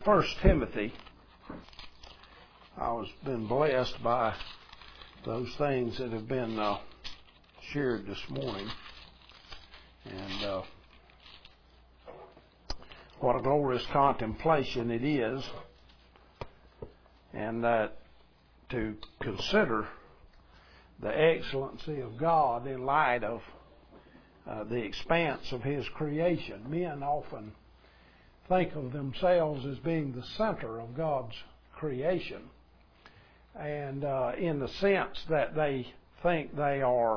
First Timothy, I was been blessed by those things that have been shared this morning, and what a glorious contemplation it is, and that to consider the excellency of God in light of the expanse of His creation. Men often think of themselves as being the center of God's creation, and in the sense that they think they are,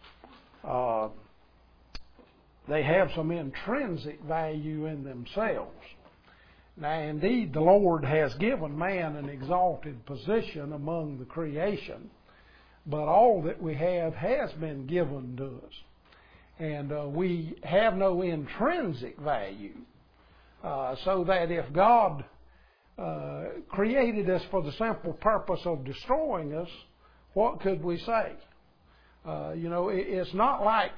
they have some intrinsic value in themselves. Now, indeed, the Lord has given man an exalted position among the creation, but all that we have has been given to us, and we have no intrinsic value. So that if God created us for the simple purpose of destroying us, what could we say? It's not like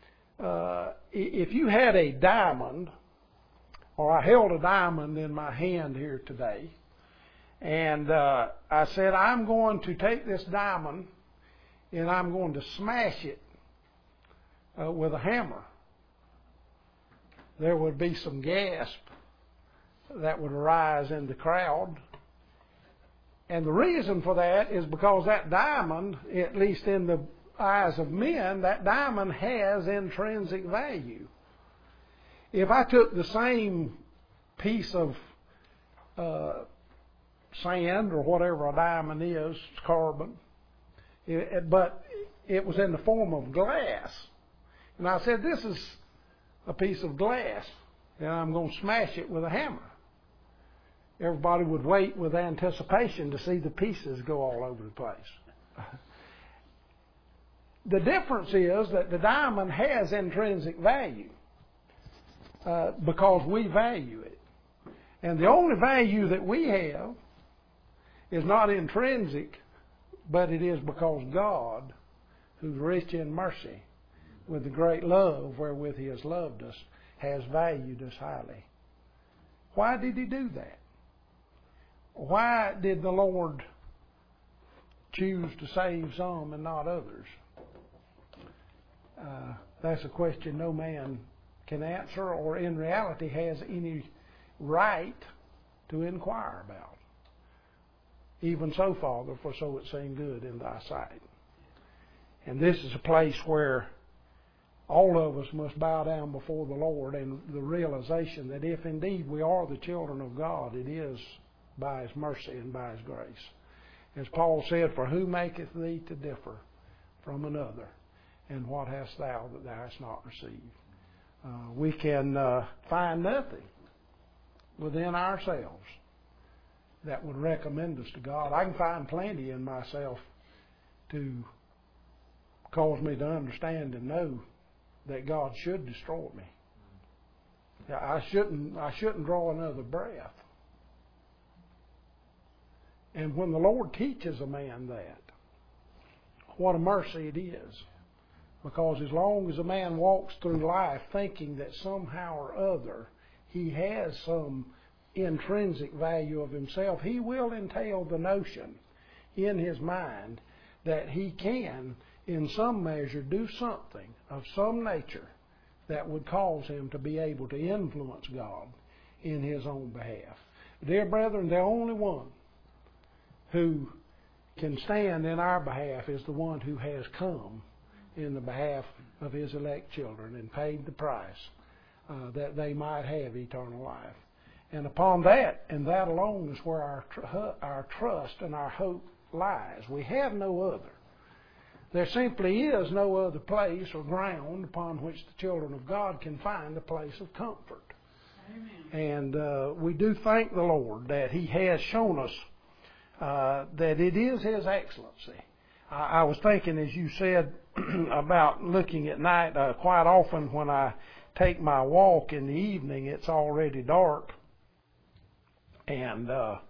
if you had a diamond, or I held a diamond in my hand here today, and I said, I'm going to take this diamond and I'm going to smash it with a hammer. There would be some gasp that would arise in the crowd. And the reason for that is because that diamond, at least in the eyes of men, that diamond has intrinsic value. If I took the same piece of sand or whatever a diamond is, carbon, but it was in the form of glass, and I said, this is a piece of glass, and I'm going to smash it with a hammer, everybody would wait with anticipation to see the pieces go all over the place. The difference is that the diamond has intrinsic value because we value it. And the only value that we have is not intrinsic, but it is because God, who's rich in mercy, with the great love wherewith He has loved us, has valued us highly. Why did He do that? Why did the Lord choose to save some and not others? That's a question no man can answer, or in reality has any right to inquire about. Even so, Father, for so it seemed good in Thy sight. And this is a place where all of us must bow down before the Lord, and the realization that if indeed we are the children of God, it is by His mercy and by His grace. As Paul said, for who maketh thee to differ from another? And what hast thou that thou hast not received? We can find nothing within ourselves that would recommend us to God. I can find plenty in myself to cause me to understand and know that God should destroy me. I shouldn't draw another breath. And when the Lord teaches a man that, what a mercy it is. Because as long as a man walks through life thinking that somehow or other he has some intrinsic value of himself, he will entail the notion in his mind that he can, in some measure, do something of some nature that would cause him to be able to influence God in His own behalf. Dear brethren, the only one who can stand in our behalf is the one who has come in the behalf of His elect children and paid the price that they might have eternal life. And upon that, and that alone, is where our trust and our hope lies. We have no other. There simply is no other place or ground upon which the children of God can find a place of comfort. Amen. And we do thank the Lord that He has shown us that it is His excellency. I was thinking, as you said, about looking at night. Quite often when I take my walk in the evening, it's already dark. And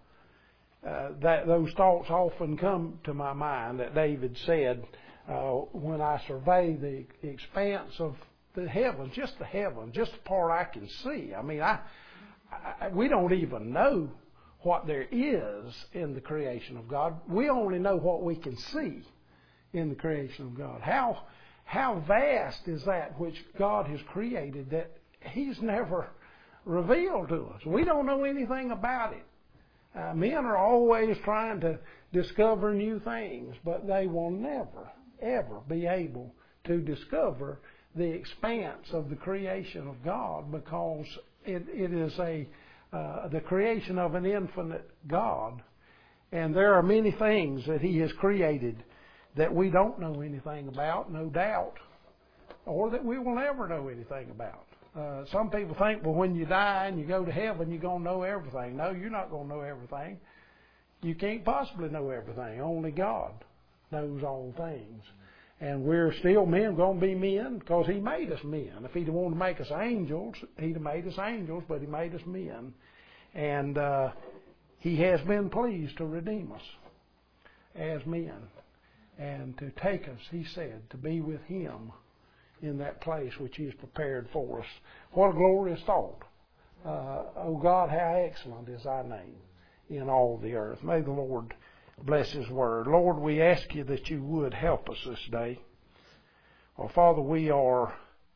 those thoughts often come to my mind that David said, when I survey the expanse of the heavens, just the part I can see. I mean, we don't even know what there is in the creation of God. We only know what we can see in the creation of God. How vast is that which God has created that He's never revealed to us? We don't know anything about it. Men are always trying to discover new things, but they will never, ever be able to discover the expanse of the creation of God, because it is the creation of an infinite God. And there are many things that He has created that we don't know anything about, no doubt, or that we will never know anything about. Some people think, well, when you die and you go to heaven, you're going to know everything. No, you're not going to know everything. You can't possibly know everything. Only God knows all things. And we're still men, going to be men, because He made us men. If He'd wanted to make us angels, He'd have made us angels, but He made us men. And He has been pleased to redeem us as men and to take us, He said, to be with Him in that place which He has prepared for us. What a glorious thought. Oh God, how excellent is Thy name in all the earth. May the Lord bless His word. Lord, we ask You that You would help us this day. Well, Father, we are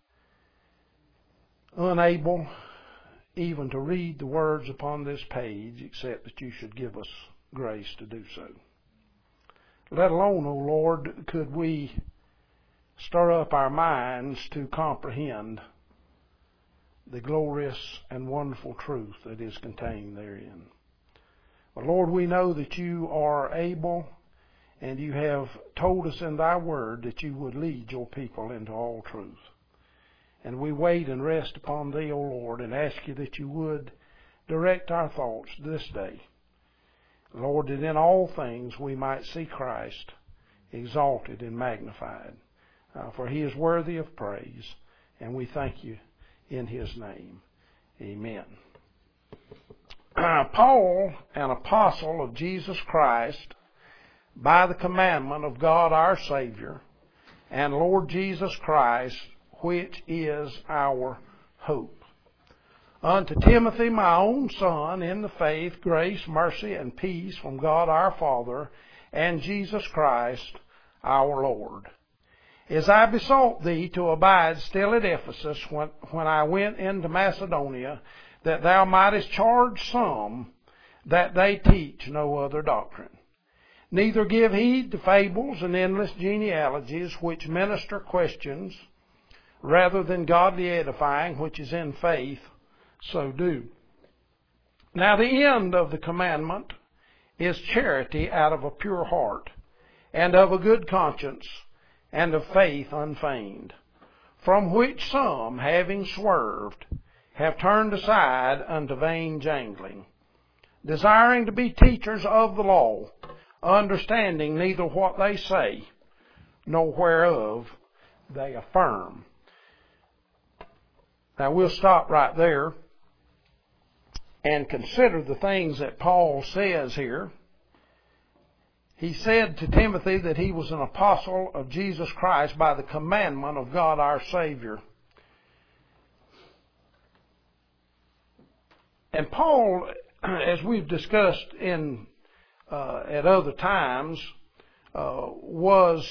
unable even to read the words upon this page, except that You should give us grace to do so. Let alone, O Lord, could we stir up our minds to comprehend the glorious and wonderful truth that is contained therein. But Lord, we know that You are able, and You have told us in Thy word that You would lead Your people into all truth. And we wait and rest upon Thee, O Lord, and ask You that You would direct our thoughts this day. Lord, that in all things we might see Christ exalted and magnified. For He is worthy of praise, and we thank You in His name. Amen. Paul, an apostle of Jesus Christ, by the commandment of God our Savior, and Lord Jesus Christ, which is our hope. Unto Timothy, my own son, in the faith, grace, mercy, and peace from God our Father, and Jesus Christ our Lord. As I besought thee to abide still at Ephesus when I went into Macedonia, that thou mightest charge some that they teach no other doctrine. Neither give heed to fables and endless genealogies, which minister questions, rather than godly edifying, which is in faith, so do. Now the end of the commandment is charity out of a pure heart, and of a good conscience, and of faith unfeigned, from which some, having swerved, have turned aside unto vain jangling, desiring to be teachers of the law, understanding neither what they say, nor whereof they affirm. Now we'll stop right there and consider the things that Paul says here. He said to Timothy that he was an apostle of Jesus Christ by the commandment of God our Savior. And Paul, as we've discussed at other times, was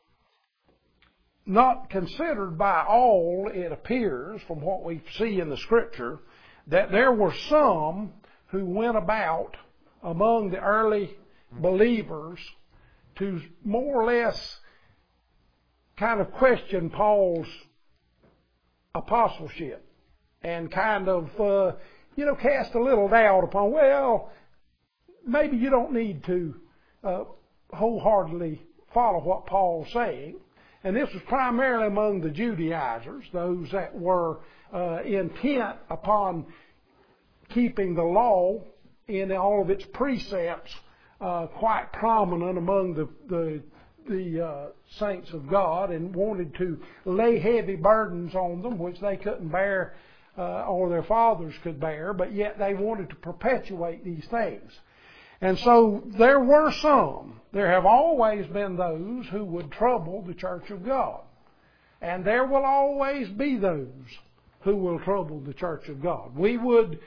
not considered by all, it appears, from what we see in the Scripture, that there were some who went about among the early believers to more or less kind of question Paul's apostleship and kind of, cast a little doubt upon, well, maybe you don't need to wholeheartedly follow what Paul's saying. And this was primarily among the Judaizers, those that were intent upon keeping the law in all of its precepts quite prominent among the saints of God, and wanted to lay heavy burdens on them which they couldn't bear or their fathers could bear, but yet they wanted to perpetuate these things. And so there were some. There have always been those who would trouble the church of God. And there will always be those who will trouble the church of God. We would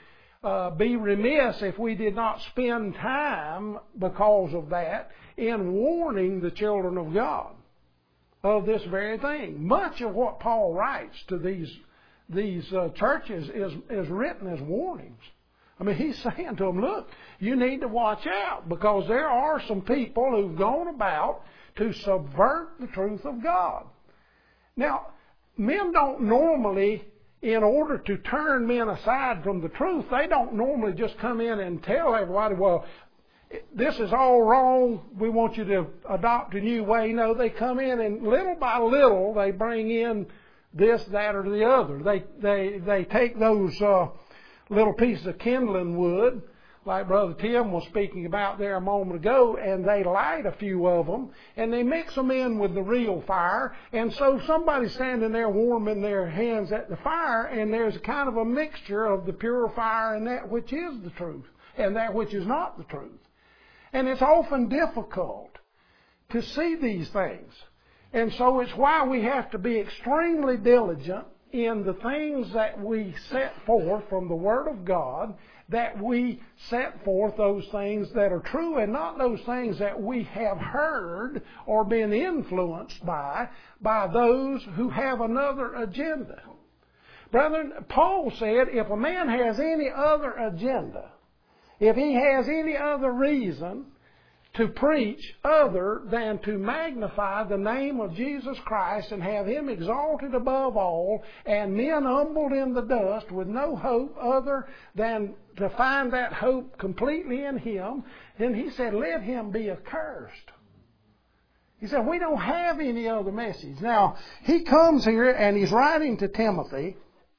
be remiss if we did not spend time because of that in warning the children of God of this very thing. Much of what Paul writes to these churches is written as warnings. I mean, he's saying to them, look, you need to watch out because there are some people who've gone about to subvert the truth of God. Now, men don't normally, in order to turn men aside from the truth, they don't normally just come in and tell everybody, well, this is all wrong, we want you to adopt a new way. No, they come in and little by little they bring in this, that, or the other. They take those little pieces of kindling wood, like Brother Tim was speaking about there a moment ago, and they light a few of them, and they mix them in with the real fire, and so somebody's standing there warming their hands at the fire, and there's kind of a mixture of the pure fire and that which is the truth, and that which is not the truth. And it's often difficult to see these things. And so it's why we have to be extremely diligent in the things that we set forth from the Word of God, that we set forth those things that are true and not those things that we have heard or been influenced by those who have another agenda. Brethren, Paul said if a man has any other agenda, if he has any other reason to preach other than to magnify the name of Jesus Christ and have Him exalted above all and men humbled in the dust with no hope other than to find that hope completely in Him, then he said, let him be accursed. He said, we don't have any other message. Now, he comes here and he's writing to Timothy.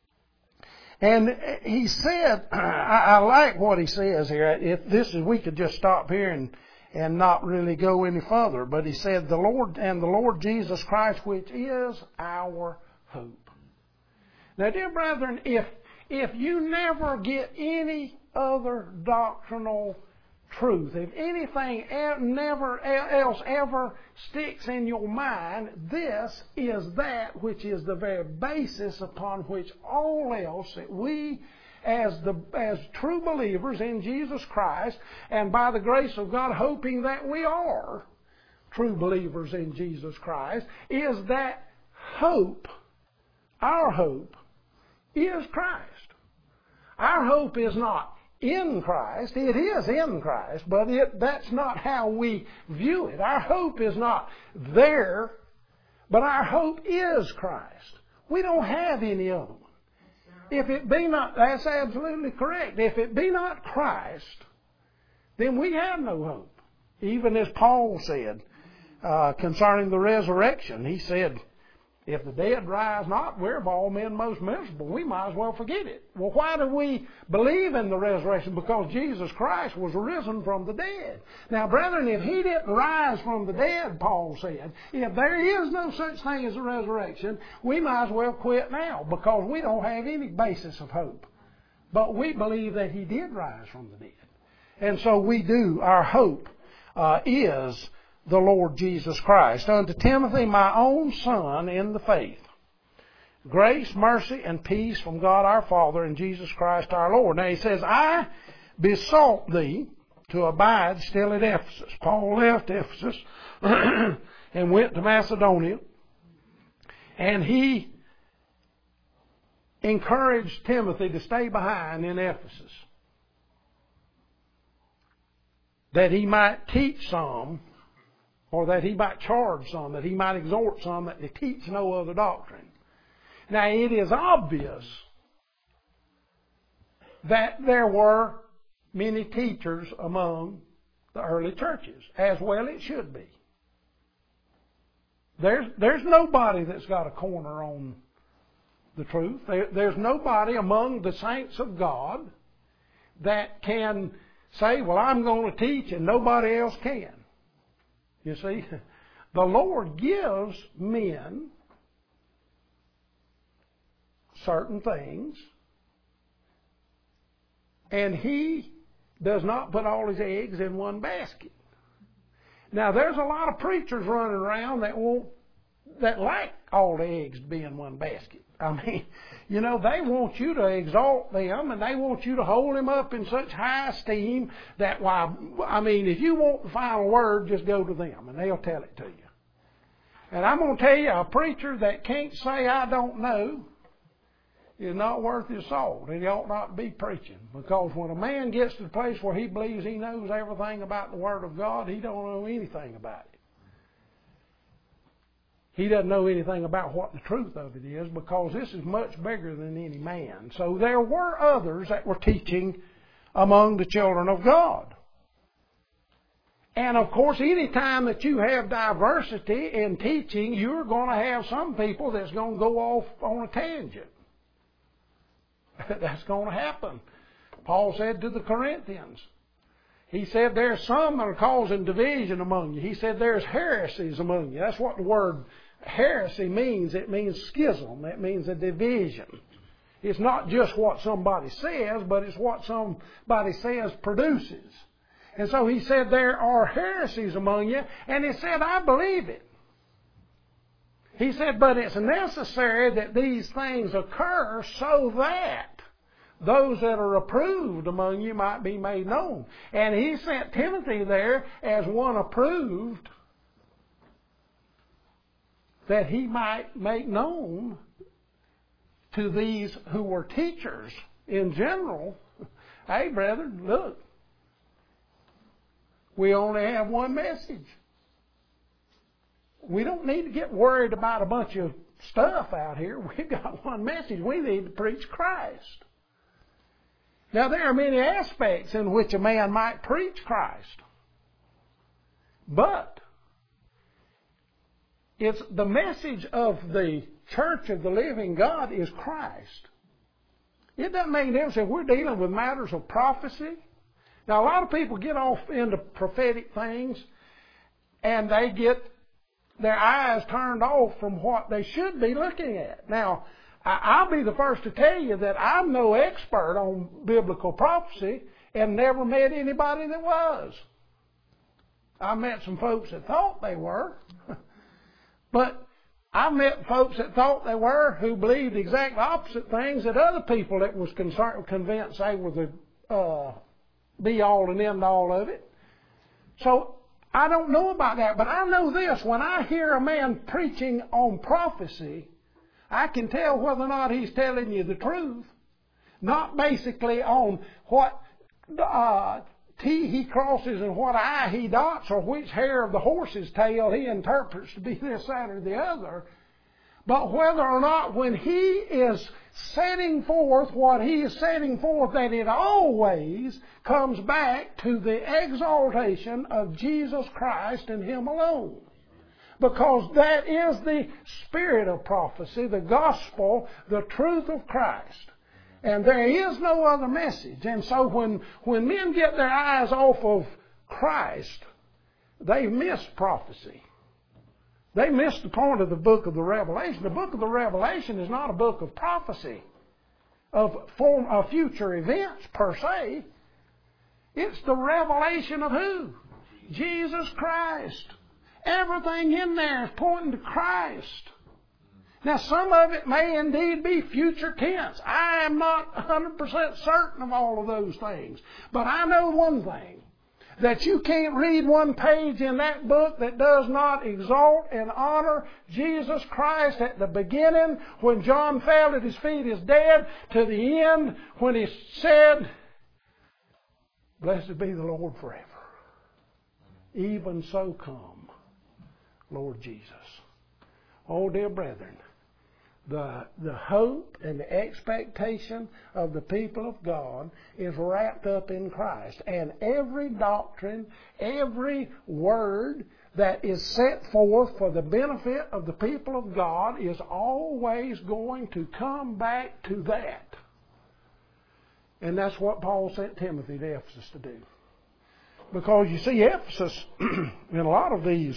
And he said, I like what he says here. We could just stop here and not really go any further. But he said, the Lord Jesus Christ, which is our hope. Now, dear brethren, if you never get any other doctrinal truth, if anything never else ever sticks in your mind, this is that which is the very basis upon which all else that we as true believers in Jesus Christ, and by the grace of God hoping that we are true believers in Jesus Christ, is that hope, our hope, is Christ. Our hope is not in Christ. It is in Christ, but that's not how we view it. Our hope is not there, but our hope is Christ. We don't have any other one. If it be not, that's absolutely correct. If it be not Christ, then we have no hope. Even as Paul said concerning the resurrection, he said, if the dead rise not, we're of all men most miserable. We might as well forget it. Well, why do we believe in the resurrection? Because Jesus Christ was risen from the dead. Now, brethren, if He didn't rise from the dead, Paul said, if there is no such thing as a resurrection, we might as well quit now because we don't have any basis of hope. But we believe that He did rise from the dead. And so we do. Our hope is the Lord Jesus Christ. Unto Timothy, my own son in the faith, grace, mercy, and peace from God our Father and Jesus Christ our Lord. Now he says, I besought thee to abide still at Ephesus. Paul left Ephesus and went to Macedonia, and he encouraged Timothy to stay behind in Ephesus, that he might teach some, or that he might charge some, that he might exhort some, that they teach no other doctrine. Now, it is obvious that there were many teachers among the early churches, as well it should be. There's nobody that's got a corner on the truth. There's nobody among the saints of God that can say, well, I'm going to teach and nobody else can. You see, the Lord gives men certain things, and He does not put all His eggs in one basket. Now, there's a lot of preachers running around that won't that like all the eggs to be in one basket. I mean, you know, they want you to exalt them, and they want you to hold them up in such high esteem that, why, I mean, if you want the final word, just go to them, and they'll tell it to you. And I'm going to tell you, a preacher that can't say, I don't know, is not worth his salt, and he ought not be preaching. Because when a man gets to the place where he believes he knows everything about the Word of God, he don't know anything about it. He doesn't know anything about what the truth of it is, because this is much bigger than any man. So there were others that were teaching among the children of God. And of course, any time that you have diversity in teaching, you're going to have some people that's going to go off on a tangent. That's going to happen. Paul said to the Corinthians, he said, there's some that are causing division among you. He said, there's heresies among you. That's what the word heresy means. It means schism. It means a division. It's not just what somebody says, but it's what somebody says produces. And so he said, there are heresies among you. And he said, I believe it. He said, but it's necessary that these things occur so that those that are approved among you might be made known. And he sent Timothy there as one approved, that he might make known to these who were teachers in general, hey, brethren, look, we only have one message. We don't need to get worried about a bunch of stuff out here. We've got one message. We need to preach Christ. Now, there are many aspects in which a man might preach Christ. But it's the message of the church of the living God is Christ. It doesn't make any difference if we're dealing with matters of prophecy. Now, a lot of people get off into prophetic things, and they get their eyes turned off from what they should be looking at. Now, I'll be the first to tell you that I'm no expert on biblical prophecy and never met anybody that was. I met some folks that thought they were. But I met folks that thought they were who believed exact opposite things that other people that was convinced they were the be-all and end-all of it. So I don't know about that, but I know this. When I hear a man preaching on prophecy, I can tell whether or not he's telling you the truth. Not basically on what T he crosses and what I he dots, or which hair of the horse's tail he interprets to be this, that, or the other. But whether or not when he is setting forth what he is setting forth, that it always comes back to the exaltation of Jesus Christ and Him alone. Because that is the spirit of prophecy, the gospel, the truth of Christ. And there is no other message. And so when men get their eyes off of Christ, they miss prophecy. They miss the point of the book of the Revelation. The book of the Revelation is not a book of prophecy, of future events per se. It's the revelation of who? Jesus Christ. Everything in there is pointing to Christ. Now, some of it may indeed be future tense. I am not 100% certain of all of those things. But I know one thing, that you can't read one page in that book that does not exalt and honor Jesus Christ at the beginning, when John fell at His feet as dead, to the end when He said, "Blessed be the Lord forever. Even so come, Lord Jesus." Oh, dear brethren, the hope and the expectation of the people of God is wrapped up in Christ. And every doctrine, every word that is set forth for the benefit of the people of God is always going to come back to that. And that's what Paul sent Timothy to Ephesus to do. Because you see, Ephesus, in a lot of these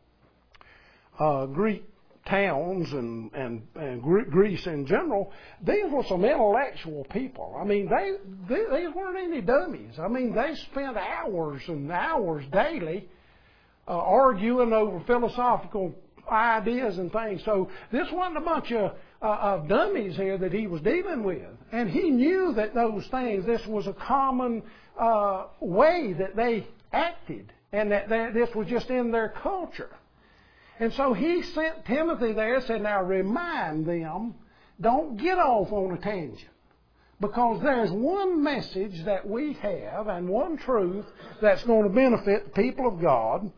Greek towns and Greece in general, these were some intellectual people. I mean, these weren't any dummies. I mean, they spent hours and hours daily arguing over philosophical ideas and things. So this wasn't a bunch of dummies here that he was dealing with. And he knew that those things, this was a common way that they acted, and that this was just in their culture. And so he sent Timothy there and said, now remind them, don't get off on a tangent. Because there's one message that we have and one truth that's going to benefit the people of God.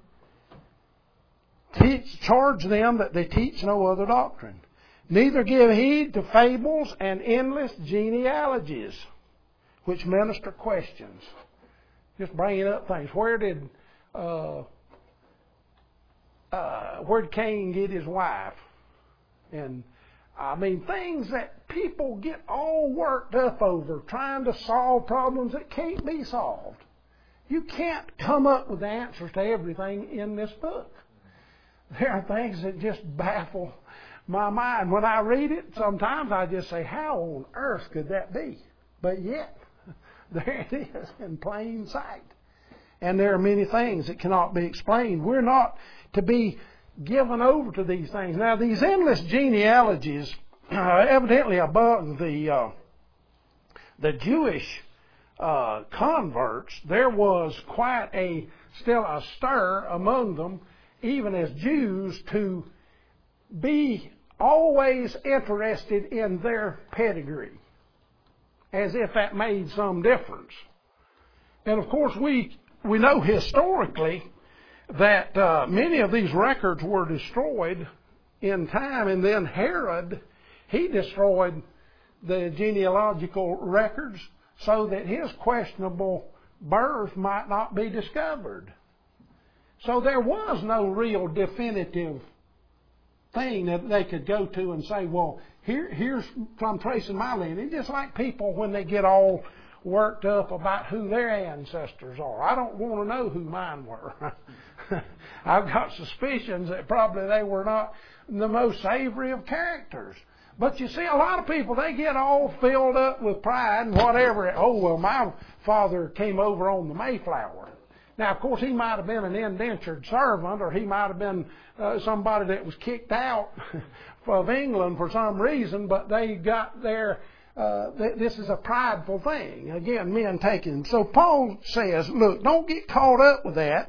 Charge them that they teach no other doctrine. Neither give heed to fables and endless genealogies, which minister questions. Just bringing up things. Where did Cain get his wife? And I mean, things that people get all worked up over, trying to solve problems that can't be solved. You can't come up with the answers to everything in this book. There are things that just baffle my mind. When I read it, sometimes I just say, how on earth could that be? But yet, there it is in plain sight. And there are many things that cannot be explained. We're not to be given over to these things. Now, these endless genealogies, evidently among the Jewish converts, there was still a stir among them, even as Jews, to be always interested in their pedigree, as if that made some difference. And of course, we know historically that many of these records were destroyed in time, and then Herod, he destroyed the genealogical records so that his questionable birth might not be discovered. So there was no real definitive thing that they could go to and say, well, here's from tracing my lineage. Just like people when they get all worked up about who their ancestors are. I don't want to know who mine were. I've got suspicions that probably they were not the most savory of characters. But you see, a lot of people, they get all filled up with pride and whatever. Oh, well, my father came over on the Mayflower. Now, of course, he might have been an indentured servant, or he might have been somebody that was kicked out of England for some reason, but they got their... this is a prideful thing. Again, men taking. So Paul says, look, don't get caught up with that,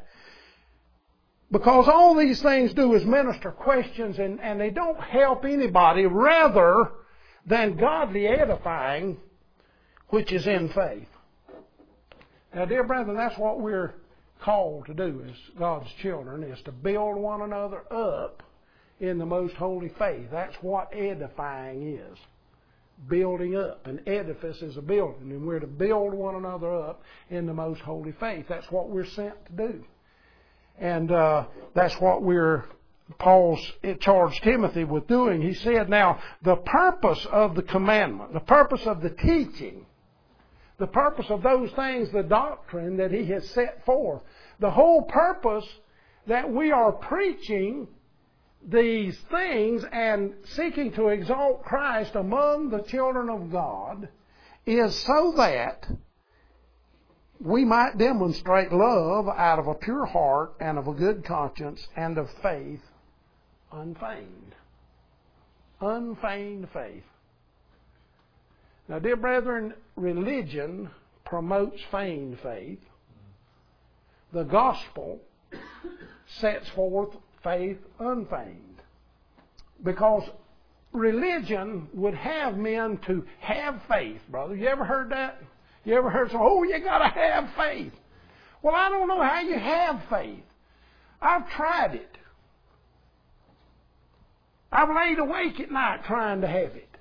because all these things do is minister questions, and they don't help anybody rather than godly edifying, which is in faith. Now, dear brethren, that's what we're called to do as God's children, is to build one another up in the most holy faith. That's what edifying is. Building up. An edifice is a building, and we're to build one another up in the most holy faith. That's what we're sent to do. And that's what Paul charged Timothy with doing. He said, now, the purpose of the commandment, the purpose of the teaching, the purpose of those things, the doctrine that he has set forth, the whole purpose that we are preaching these things and seeking to exalt Christ among the children of God is so that we might demonstrate love out of a pure heart and of a good conscience and of faith unfeigned. Unfeigned faith. Now, dear brethren, religion promotes feigned faith. The gospel sets forth faith unfeigned. Because religion would have men to have faith, brother. You ever heard that? You ever heard someone, oh, you got to have faith. Well, I don't know how you have faith. I've tried it. I've laid awake at night trying to have it.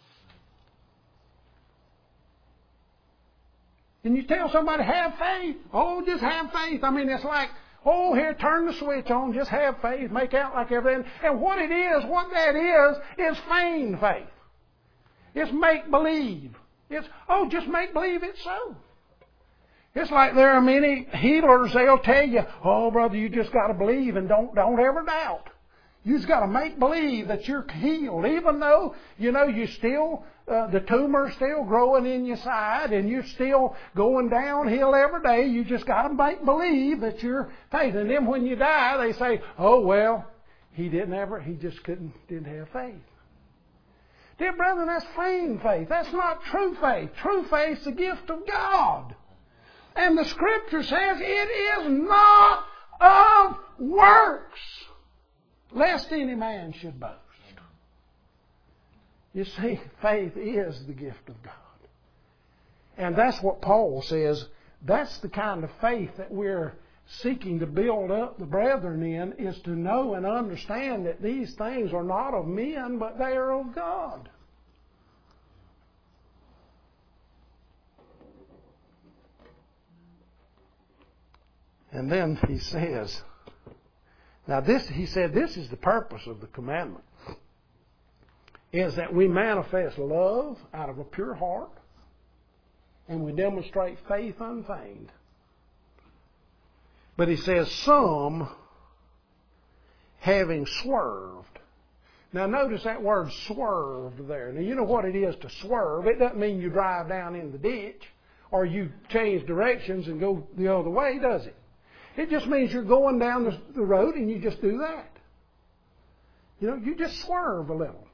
And you tell somebody, have faith. Oh, just have faith. I mean, it's like, oh, here, turn the switch on, just have faith, make out like everything. And what that is feigned faith. It's make-believe. It's, oh, just make-believe it's so. It's like there are many healers, they'll tell you, oh, brother, you just got to believe and don't ever doubt. You just got to make believe that you're healed, even though, you still, the tumor's still growing in your side and you're still going downhill every day. You just got to make believe that you're faith. And then when you die, they say, oh, well, He just didn't have faith. Dear brethren, that's feigned faith. That's not true faith. True faith is the gift of God. And the Scripture says it is not of works, lest any man should boast. You see, faith is the gift of God. And that's what Paul says. That's the kind of faith that we're seeking to build up the brethren in, is to know and understand that these things are not of men, but they are of God. And then he says, he said this is the purpose of the commandment, is that we manifest love out of a pure heart, and we demonstrate faith unfeigned. But he says, some having swerved. Now notice that word swerved there. Now you know what it is to swerve. It doesn't mean you drive down in the ditch or you change directions and go the other way, does it? It just means you're going down the road and you just do that. You know, you just swerve a little.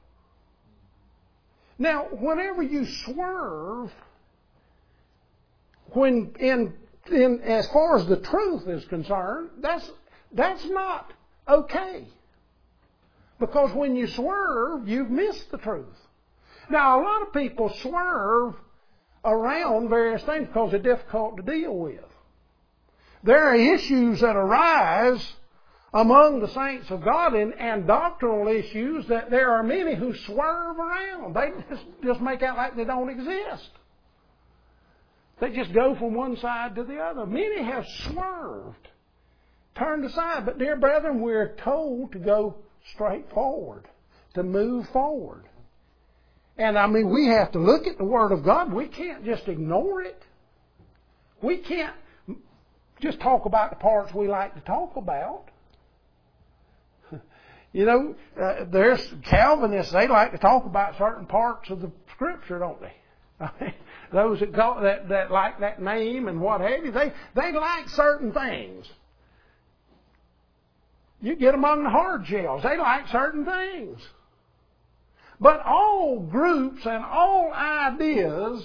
Now, whenever you swerve, as far as the truth is concerned, that's not okay. Because when you swerve, you've missed the truth. Now, a lot of people swerve around various things because they're difficult to deal with. There are issues that arise among the saints of God and doctrinal issues that there are many who swerve around. They just make out like they don't exist. They just go from one side to the other. Many have swerved, turned aside. But dear brethren, we're told to go straight forward, to move forward. And I mean, we have to look at the Word of God. We can't just ignore it. We can't just talk about the parts we like to talk about. You know, there's Calvinists, they like to talk about certain parts of the Scripture, don't they? Those that like that name and what have you, they like certain things. You get among the hard shells, they like certain things. But all groups and all ideas,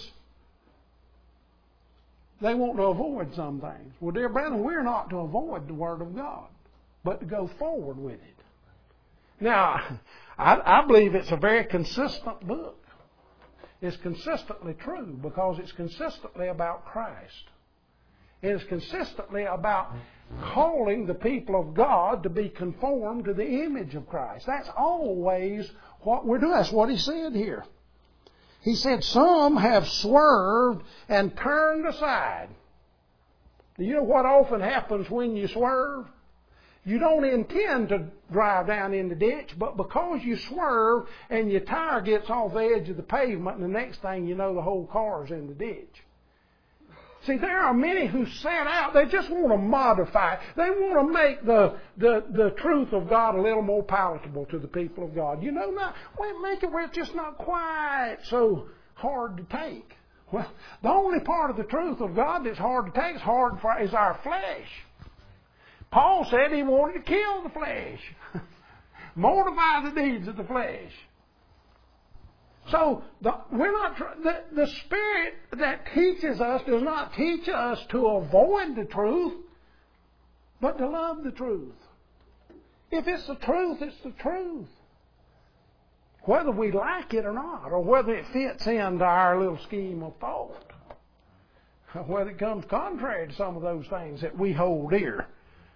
they want to avoid some things. Well, dear brethren, we're not to avoid the Word of God, but to go forward with it. Now, I believe it's a very consistent book. It's consistently true because it's consistently about Christ. It is consistently about calling the people of God to be conformed to the image of Christ. That's always what we're doing. That's what he said here. He said, some have swerved and turned aside. Do you know what often happens when you swerve? You don't intend to drive down in the ditch, but because you swerve and your tire gets off the edge of the pavement, and the next thing you know, the whole car's in the ditch. See, there are many who set out, they just want to modify. They want to make the truth of God a little more palatable to the people of God. You know, make it where it's just not quite so hard to take. Well, the only part of the truth of God that's hard to take is our flesh. Paul said he wanted to kill the flesh. Mortify the deeds of the flesh. So the Spirit that teaches us does not teach us to avoid the truth, but to love the truth. If it's the truth, it's the truth. Whether we like it or not, or whether it fits into our little scheme of thought, whether it comes contrary to some of those things that we hold dear.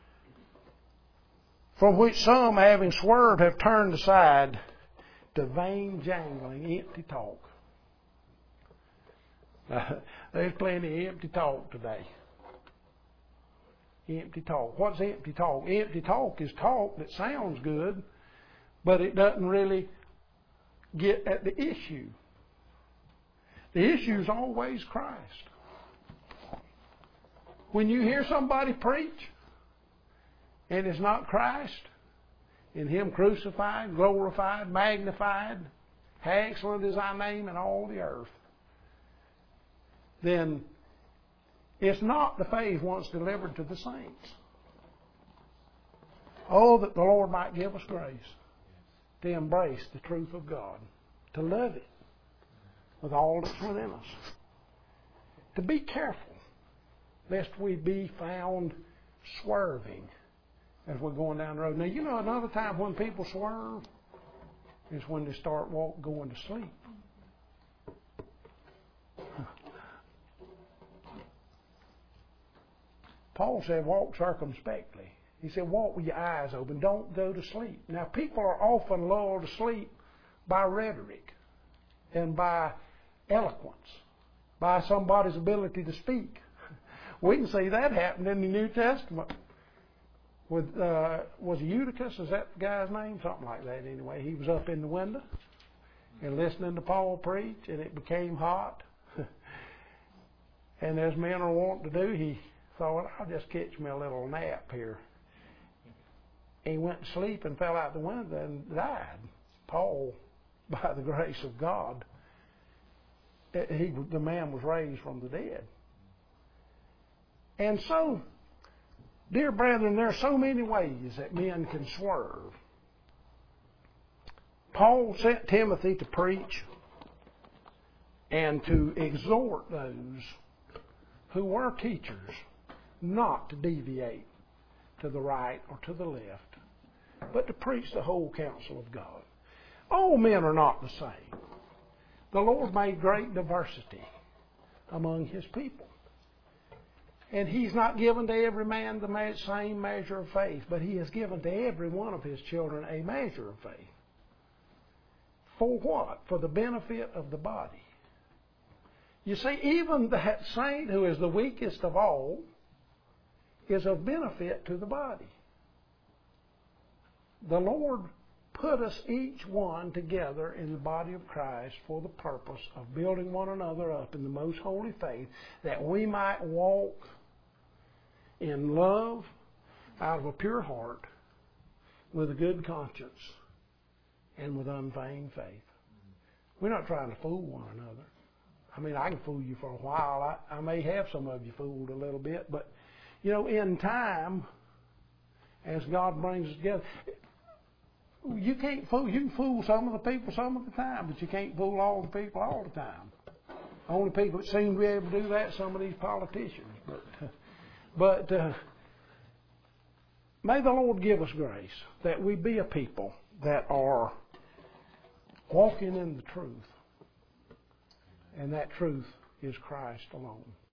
From which some, having swerved, have turned aside to vain jangling, empty talk. There's plenty of empty talk today. Empty talk. What's empty talk? Empty talk is talk that sounds good, but it doesn't really get at the issue. The issue is always Christ. When you hear somebody preach, and it's not Christ, in Him crucified, glorified, magnified, how excellent is thy name in all the earth, then it's not the faith once delivered to the saints. Oh, that the Lord might give us grace to embrace the truth of God, to love it with all that's within us, to be careful lest we be found swerving as we're going down the road. Now, you know, another time when people swerve is when they start going to sleep. Paul said, walk circumspectly. He said, walk with your eyes open. Don't go to sleep. Now, people are often lulled to sleep by rhetoric and by eloquence, by somebody's ability to speak. We can see that happen in the New Testament. With was Eutychus, is that the guy's name? Something like that anyway. He was up in the window and listening to Paul preach, and it became hot. And as men are wont to do, he thought, I'll just catch me a little nap here. And he went to sleep and fell out the window and died. Paul, by the grace of God, the man was raised from the dead. And so, dear brethren, there are so many ways that men can swerve. Paul sent Timothy to preach and to exhort those who were teachers not to deviate to the right or to the left, but to preach the whole counsel of God. All men are not the same. The Lord made great diversity among His people. And He's not given to every man the same measure of faith, but He has given to every one of His children a measure of faith. For what? For the benefit of the body. You see, even that saint who is the weakest of all is of benefit to the body. The Lord put us each one together in the body of Christ for the purpose of building one another up in the most holy faith, that we might walk in love out of a pure heart with a good conscience and with unfeigned faith. We're not trying to fool one another. I mean, I can fool you for a while. I may have some of you fooled a little bit, but, you know, in time, as God brings us together, you can't fool. You can fool some of the people some of the time, but you can't fool all the people all the time. Only people that seem to be able to do that, some of these politicians. But may the Lord give us grace that we be a people that are walking in the truth. And that truth is Christ alone.